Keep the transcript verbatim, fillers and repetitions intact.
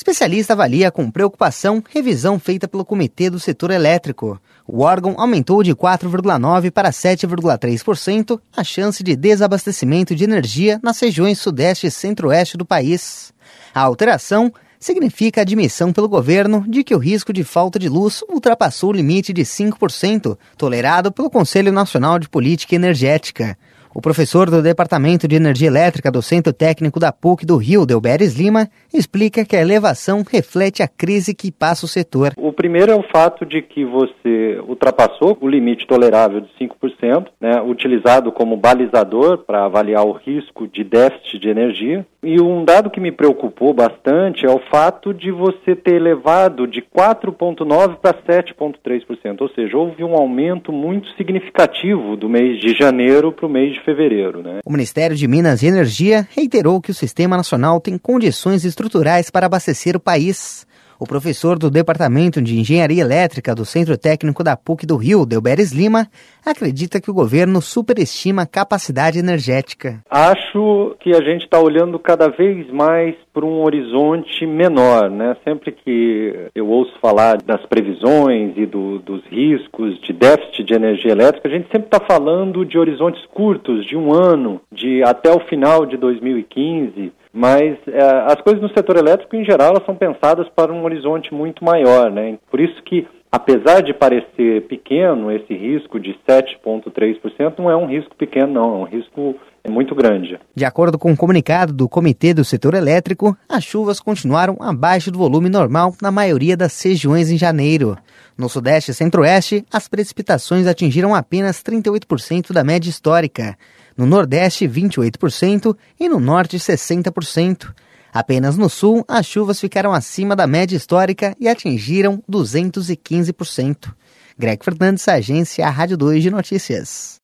especialista avalia com preocupação revisão feita pelo Comitê do Setor Elétrico. O órgão aumentou de quatro vírgula nove por cento para sete vírgula três por cento a chance de desabastecimento de energia nas regiões sudeste e centro-oeste do país. A alteração significa a admissão pelo governo de que o risco de falta de luz ultrapassou o limite de cinco por cento, tolerado pelo Conselho Nacional de Política Energética. O professor do Departamento de Energia Elétrica do Centro Técnico da P U C do Rio, Delberes Lima, explica que a elevação reflete a crise que passa o setor. O primeiro é o fato de que você ultrapassou o limite tolerável de cinco por cento, né, utilizado como balizador para avaliar o risco de déficit de energia. E um dado que me preocupou bastante é o fato de você ter elevado de quatro vírgula nove por cento para sete vírgula três por cento, ou seja, houve um aumento muito significativo do mês de janeiro para o mês de fevereiro, né? O Ministério de Minas e Energia reiterou que o Sistema Nacional tem condições estruturais para abastecer o país. O professor do Departamento de Engenharia Elétrica do Centro Técnico da P U C do Rio, Delberes Lima, acredita que o governo superestima a capacidade energética. Acho que a gente está olhando cada vez mais para um horizonte menor, né? Sempre que eu ouço falar das previsões e do, dos riscos de déficit de energia elétrica, a gente sempre está falando de horizontes curtos, de um ano, de até o final de dois mil e quinze. Mas é, as coisas no setor elétrico, em geral, elas são pensadas para um horizonte muito maior, né? Por isso que, apesar de parecer pequeno, esse risco de sete vírgula três por cento não é um risco pequeno, não, é um risco muito grande. De acordo com o comunicado do Comitê do Setor Elétrico, as chuvas continuaram abaixo do volume normal na maioria das regiões em janeiro. No Sudeste e Centro-Oeste, as precipitações atingiram apenas trinta e oito por cento da média histórica. No Nordeste, vinte e oito por cento e no Norte, sessenta por cento. Apenas no Sul, as chuvas ficaram acima da média histórica e atingiram duzentos e quinze por cento. Greg Fernandes, Agência Rádio dois de Notícias.